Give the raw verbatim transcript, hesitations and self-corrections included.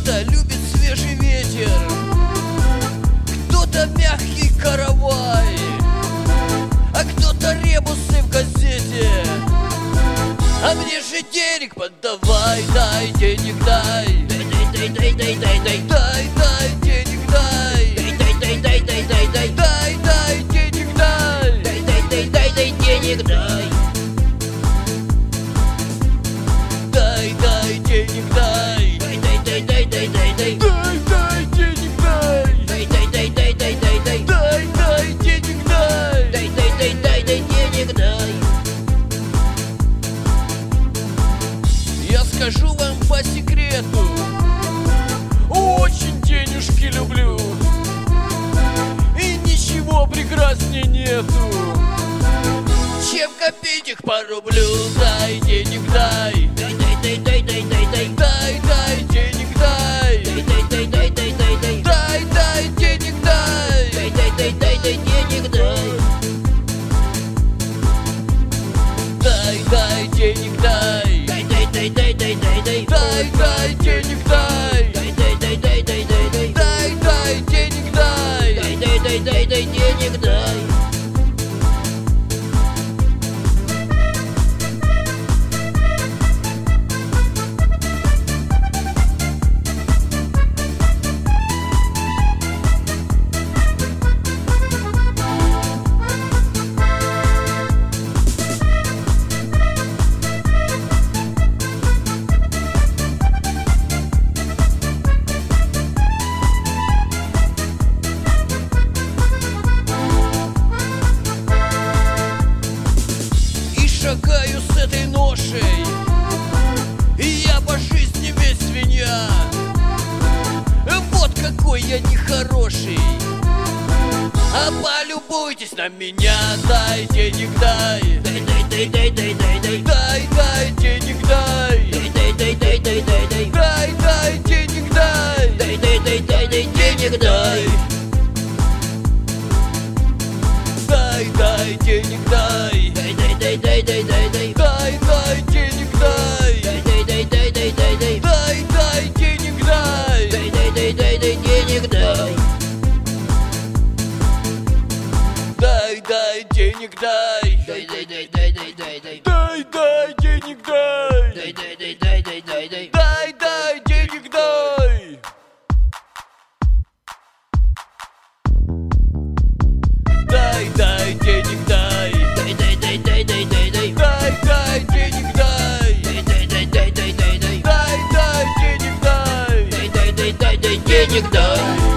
Кто-то любит свежий ветер, кто-то мягкий каравай, а кто-то ребусы в газете. А мне же денег поддавай, дай денег, дай. Дай, дай, дай, дай, дай, дай, дай, денег, дай. Дай, дай, дай, дай, дай, дай, дай, дай, денег, дай. Дай, дай, дай, дай, дай, денег, дай. Дай, дай, денег, дай. Дай, дай, дай, дай, дай, дай, дай. Дай, дай, денег, дай. Дай, дай, дай, дай, дай, дай, дай. Дай, дай, денег, дай. Дай, дай, дай, дай, дай, денег, дай. Я скажу вам по секрету, очень денежки люблю, и ничего прекраснее нету, чем копить их по рублю. Дай денег, дай. Дай, дай, дай, дай, дай, дай, дай, дай, денег, дай. Дай, дай, дай, дай, дай, дай, дай, дай, денег, дай. Дай, дай, дай, дай, дай, денег, дай. Дай, дай, денег, дай. Дай, дай, дай, дай, дай, дай, дай, дай, дай, денег, дай. Дай, дай, дай, дай, дай, дай, дай, дай, дай, денег, дай. Дай, дай, дай, дай, дай, денег, дай. Шагаю с этой ношей, и я по жизни весь свинья. Вот какой я нехороший, а полюбуйтесь на меня. Дай денег, дай. Дай, дай, дай, дай, дай, дай, дай, дай, денег, дай. Дай, дай, дай, дай, дай, дай, дай, дай, денег, дай. Дай, дай, дай, дай, дай, денег, дай. Дай, дай, денег, дай. Дай, дай, дай, дай, дай, дай, дай, дай, денег, дай. Дай, дай, дай, дай, дай, дай, дай, дай, денег, дай. Дай, дай, дай, дай, дай, денег, дай. Дай, дай, денег, дай. Дай, дай, дай, дай, дай, дай, дай. Дай, дай, денег, дай. Дай, дай, дай, дай, дай, дай, дай. Дай, дай, денег, дай. Дай, дай, денег, дай. Дай, дай, дай, дай, дай, дай, дай. Дай, дай, денег, дай. Дай, дай, дай, дай, дай, дай, дай. Дай, дай, денег, дай. Дай, дай, дай, дай, дай, денег, дай.